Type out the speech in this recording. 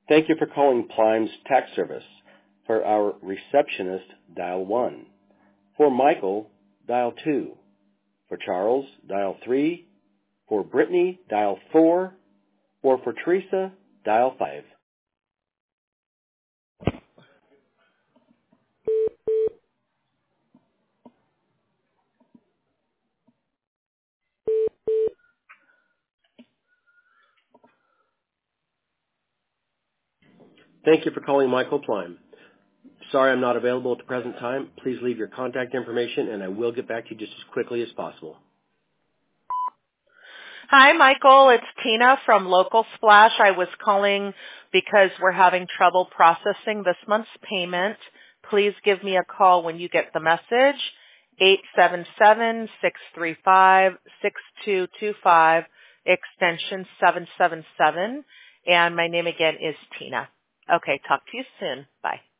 Thank you for calling Plime's Tax Service. For our receptionist, dial 1. For Michael, dial 2. For Charles, dial 3. For Brittany, dial 4. Or for Teresa, dial 5. Thank you for calling Michael Plime. Sorry I'm not available at the present time. Please leave your contact information and I will get back to you just as quickly as possible. Hi, Michael. It's Tina from Local Splash. I was calling because we're having trouble processing this month's payment. Please give me a call when you get the message, 877-635-6225, extension 777. And my name again is Tina. Okay, talk to you soon. Bye.